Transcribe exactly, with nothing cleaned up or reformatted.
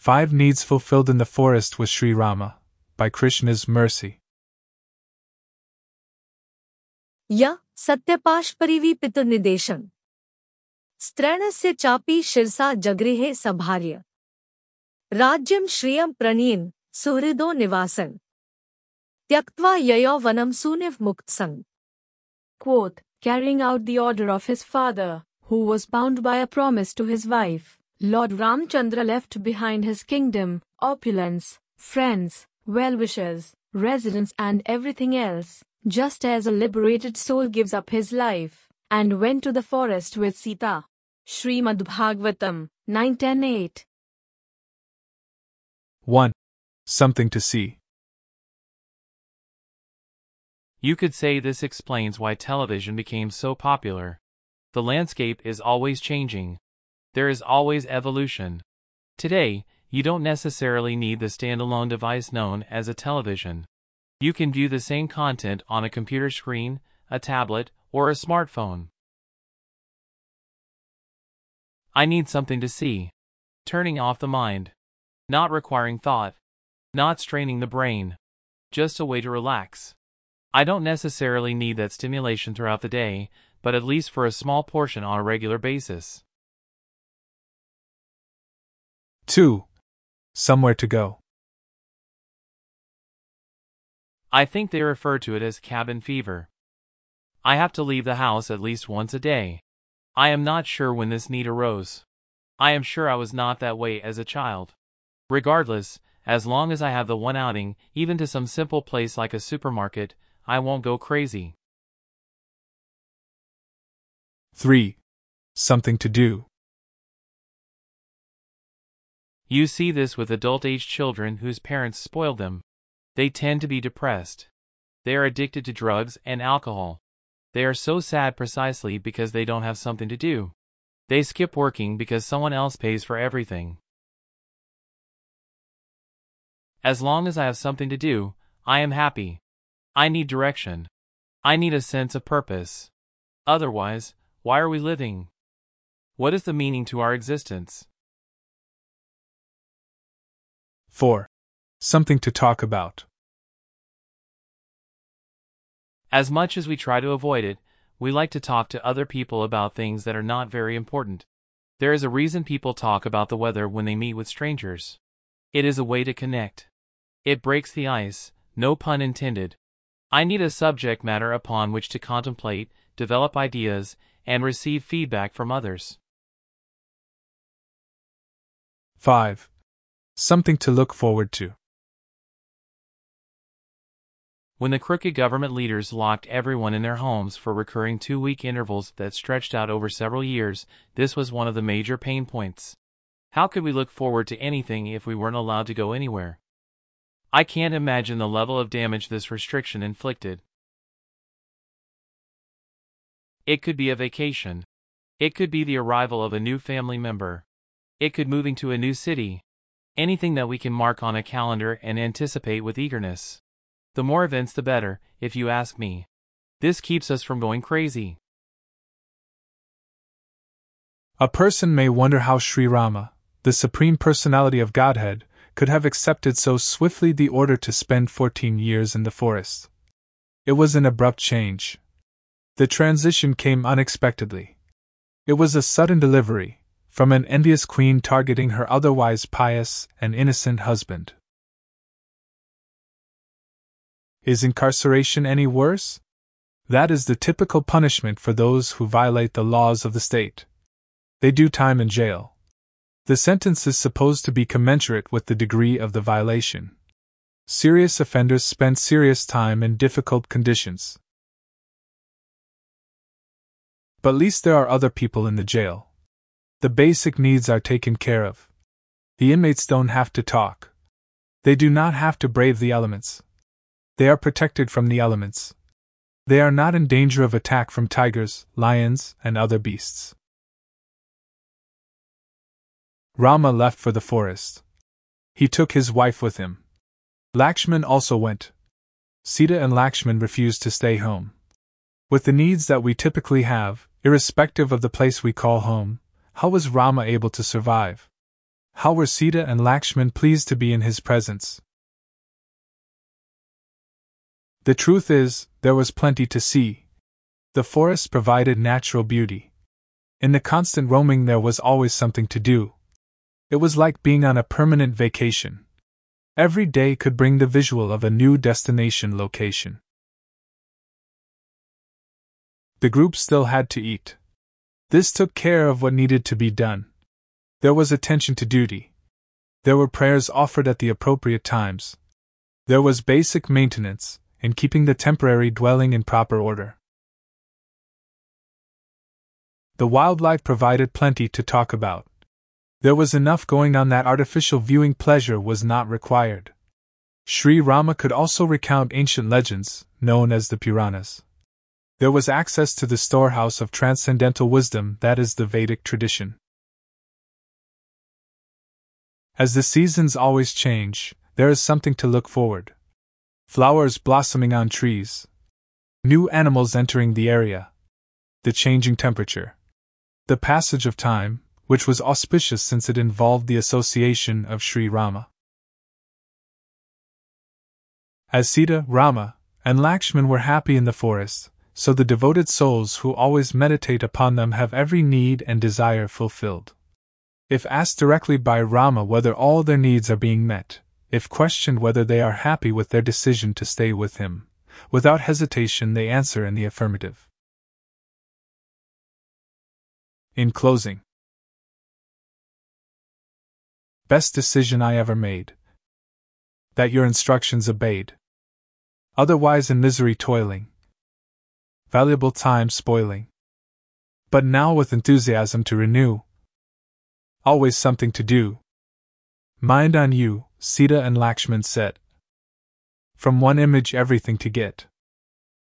Five Needs Fulfilled in the Forest with Sri Rama, by Krishna's Mercy. या सत्यपाशपरिवी पितुर्निदेशं स्त्रैणस्य चापि शिरसा जगृहे सभार्य राज्यं श्रियं प्रणयन् सुहृदो निवासन् त्यक्त्वा ययौ वनं सूनिवमुक्तसन्. Quoth, carrying out the order of his father, who was bound by a promise to his wife, Lord Ramchandra left behind his kingdom, opulence, friends, well-wishers, residents and everything else, just as a liberated soul gives up his life, and went to the forest with Sita. Srimad Bhagavatam, nine ten eight. one. Something to see. You could say this explains why television became so popular. The landscape is always changing. There is always evolution. Today, you don't necessarily need the standalone device known as a television. You can view the same content on a computer screen, a tablet, or a smartphone. I need something to see. Turning off the mind. Not requiring thought. Not straining the brain. Just a way to relax. I don't necessarily need that stimulation throughout the day, but at least for a small portion on a regular basis. two. Somewhere to go. I think they refer to it as cabin fever. I have to leave the house at least once a day. I am not sure when this need arose. I am sure I was not that way as a child. Regardless, as long as I have the one outing, even to some simple place like a supermarket, I won't go crazy. three. Something to do. You see this with adult-aged children whose parents spoiled them. They tend to be depressed. They are addicted to drugs and alcohol. They are so sad precisely because they don't have something to do. They skip working because someone else pays for everything. As long as I have something to do, I am happy. I need direction. I need a sense of purpose. Otherwise, why are we living? What is the meaning to our existence? four. Something to talk about. As much as we try to avoid it, we like to talk to other people about things that are not very important. There is a reason people talk about the weather when they meet with strangers. It is a way to connect. It breaks the ice, no pun intended. I need a subject matter upon which to contemplate, develop ideas, and receive feedback from others. five. Something to look forward to. When the crooked government leaders locked everyone in their homes for recurring two-week intervals that stretched out over several years, this was one of the major pain points. How could we look forward to anything if we weren't allowed to go anywhere? I can't imagine the level of damage this restriction inflicted. It could be a vacation. It could be the arrival of a new family member. It could moving to a new city. Anything that we can mark on a calendar and anticipate with eagerness. The more events the better, if you ask me. This keeps us from going crazy. A person may wonder how Sri Rama, the Supreme Personality of Godhead, could have accepted so swiftly the order to spend fourteen years in the forest. It was an abrupt change. The transition came unexpectedly. It was a sudden delivery, from an envious queen targeting her otherwise pious and innocent husband. Is incarceration any worse? That is the typical punishment for those who violate the laws of the state. They do time in jail. The sentence is supposed to be commensurate with the degree of the violation. Serious offenders spend serious time in difficult conditions. But at least there are other people in the jail. The basic needs are taken care of. The inmates don't have to talk. They do not have to brave the elements. They are protected from the elements. They are not in danger of attack from tigers, lions, and other beasts. Rama left for the forest. He took his wife with him. Lakshman also went. Sita and Lakshman refused to stay home. With the needs that we typically have, irrespective of the place we call home, how was Rama able to survive? How were Sita and Lakshman pleased to be in his presence! The truth is, there was plenty to see. The forest provided natural beauty. In the constant roaming there was always something to do. It was like being on a permanent vacation. Every day could bring the visual of a new destination location. The group still had to eat. This took care of what needed to be done. There was attention to duty. There were prayers offered at the appropriate times. There was basic maintenance, in keeping the temporary dwelling in proper order. The wildlife provided plenty to talk about. There was enough going on that artificial viewing pleasure was not required. Sri Rama could also recount ancient legends, known as the Puranas. There was access to the storehouse of transcendental wisdom that is the Vedic tradition. As the seasons always change, there is something to look forward. Flowers blossoming on trees. New animals entering the area. The changing temperature. The passage of time, which was auspicious since it involved the association of Sri Rama. As Sita, Rama, and Lakshman were happy in the forest, so the devoted souls who always meditate upon them have every need and desire fulfilled. If asked directly by Rama whether all their needs are being met, if questioned whether they are happy with their decision to stay with him, without hesitation they answer in the affirmative. In closing, best decision I ever made. That your instructions obeyed. Otherwise in misery toiling. Valuable time spoiling. But now with enthusiasm to renew. Always something to do. Mind on you, Sita and Lakshman said. From one image everything to get.